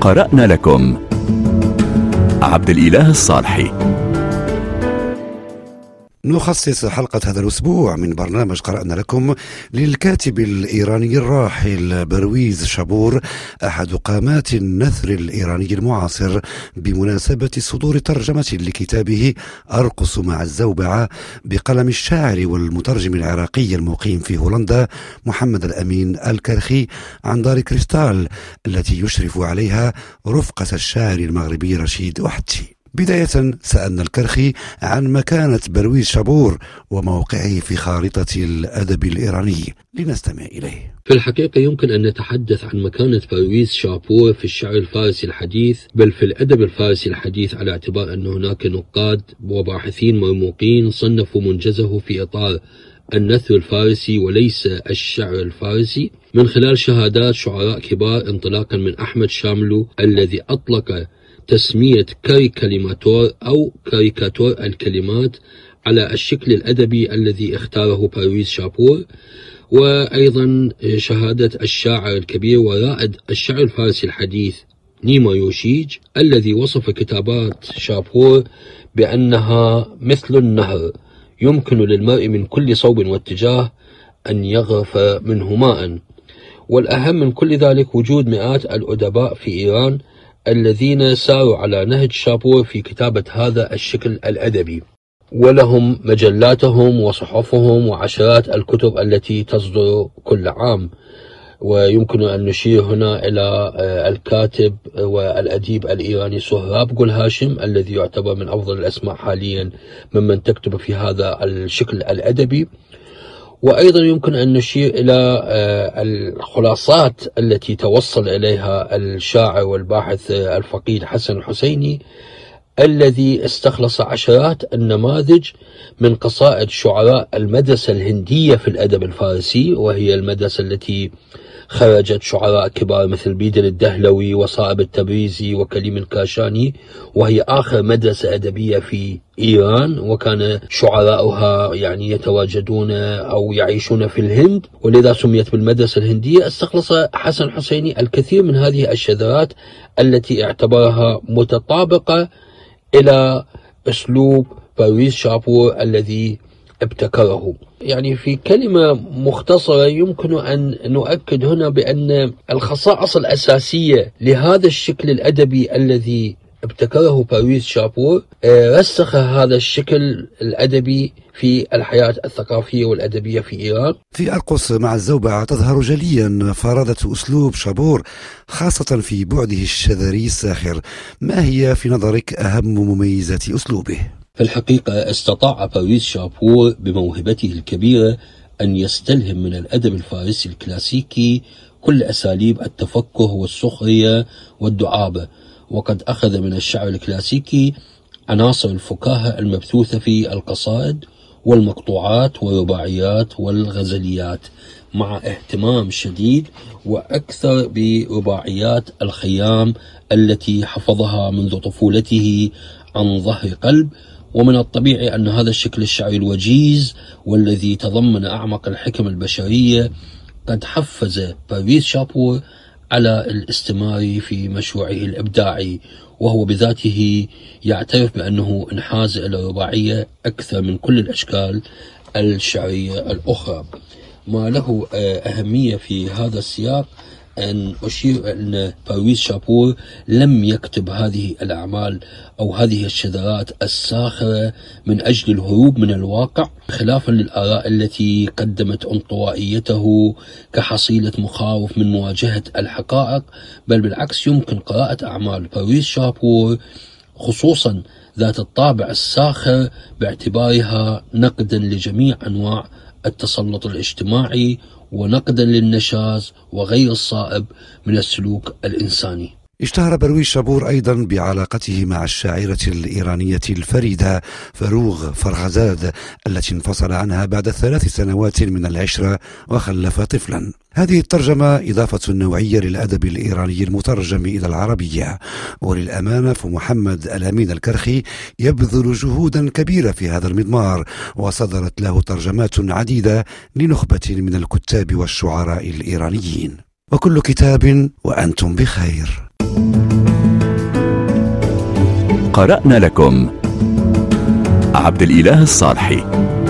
قرأنا لكم عبد الإله الصالحي. نخصص حلقة هذا الأسبوع من برنامج قرأنا لكم للكاتب الإيراني الراحل برويز شابور، أحد قامات النثر الإيراني المعاصر، بمناسبة صدور ترجمة لكتابه أرقص مع الزوبعة بقلم الشاعر والمترجم العراقي المقيم في هولندا محمد الأمين الكرخي عن دار كريستال التي يشرف عليها رفقة الشاعر المغربي رشيد أحتي. بداية سألنا الكرخي عن مكانة برويز شابور وموقعه في خارطة الأدب الإيراني، لنستمع إليه. في الحقيقة يمكن أن نتحدث عن مكانة برويز شابور في الشعر الفارسي الحديث، بل في الأدب الفارسي الحديث، على اعتبار أن هناك نقاد وباحثين مرموقين صنفوا منجزه في إطار النثر الفارسي وليس الشعر الفارسي، من خلال شهادات شعراء كبار، انطلاقا من أحمد شاملو الذي أطلق تسمية كاريكاليماتور أو كاريكاتور الكلمات على الشكل الأدبي الذي اختاره برويز شابور، وأيضا شهادة الشاعر الكبير ورائد الشعر الفارسي الحديث نيما يوشيج الذي وصف كتابات شابور بأنها مثل النهر يمكن للمرء من كل صوب واتجاه أن يغرف منه ماء. والأهم من كل ذلك وجود مئات الأدباء في إيران الذين ساروا على نهج شابور في كتابة هذا الشكل الأدبي، ولهم مجلاتهم وصحفهم وعشرات الكتب التي تصدر كل عام. ويمكن أن نشير هنا إلى الكاتب والأديب الإيراني سهراب قل هاشم الذي يعتبر من أفضل الأسماء حاليا ممن تكتب في هذا الشكل الأدبي. وأيضا يمكن أن نشير إلى الخلاصات التي توصل إليها الشاعر والباحث الفقيد حسن الحسيني الذي استخلص عشرات النماذج من قصائد شعراء المدرسة الهندية في الأدب الفارسي، وهي المدرسة التي خرجت شعراء كبار مثل بيدر الدهلوي وصائب التبريزي وكليم الكاشاني، وهي آخر مدرسة أدبية في إيران، وكان شعراؤها يتواجدون أو يعيشون في الهند، ولذا سميت بالمدرسة الهندية. استخلص حسن حسيني الكثير من هذه الشذرات التي اعتبرها متطابقة إلى أسلوب برويز شابور الذي ابتكره. في كلمة مختصرة يمكن أن نؤكد هنا بأن الخصائص الأساسية لهذا الشكل الأدبي الذي ابتكره برويز شابور رسخ هذا الشكل الأدبي في الحياة الثقافية والأدبية في إيران. في أرقص مع الزوبعة تظهر جليا فرادة أسلوب شابور، خاصة في بعده الشذري الساخر. ما هي في نظرك أهم مميزات أسلوبه؟ في الحقيقة استطاع برويز شابور بموهبته الكبيرة أن يستلهم من الأدب الفارسي الكلاسيكي كل أساليب التفكه والسخرية والدعابة، وقد أخذ من الشعر الكلاسيكي عناصر الفكاهة المبثوثة في القصائد والمقطوعات والرباعيات والغزليات، مع اهتمام شديد وأكثر برباعيات الخيام التي حفظها منذ طفولته عن ظهر قلب. ومن الطبيعي أن هذا الشكل الشعري الوجيز والذي تضمن أعمق الحكم البشرية قد حفز برويز شابور على الاستمرار في مشروعه الإبداعي، وهو بذاته يعترف بأنه انحاز إلى الرباعية أكثر من كل الأشكال الشعرية الأخرى. ما له أهمية في هذا السياق أن أشير أن برويز شابور لم يكتب هذه الأعمال أو هذه الشذرات الساخرة من أجل الهروب من الواقع، خلافا للآراء التي قدمت انطوائيته كحصيلة مخاوف من مواجهة الحقائق، بل بالعكس يمكن قراءة أعمال برويز شابور خصوصا ذات الطابع الساخر باعتبارها نقدا لجميع أنواع التسلط الاجتماعي ونقدا للنشاز وغير الصائب من السلوك الإنساني. اشتهر برويز شابور أيضا بعلاقته مع الشاعرة الإيرانية الفريدة فروغ فرغزاد التي انفصل عنها بعد 3 سنوات من العشرة وخلف طفلا. هذه الترجمة إضافة نوعية للأدب الإيراني المترجم إلى العربية، وللأمانة فمحمد الأمين الكرخي يبذل جهودا كبيرة في هذا المضمار، وصدرت له ترجمات عديدة لنخبة من الكتاب والشعراء الإيرانيين. وكل كتاب وأنتم بخير. قرأنا لكم عبد الإله الصالحي.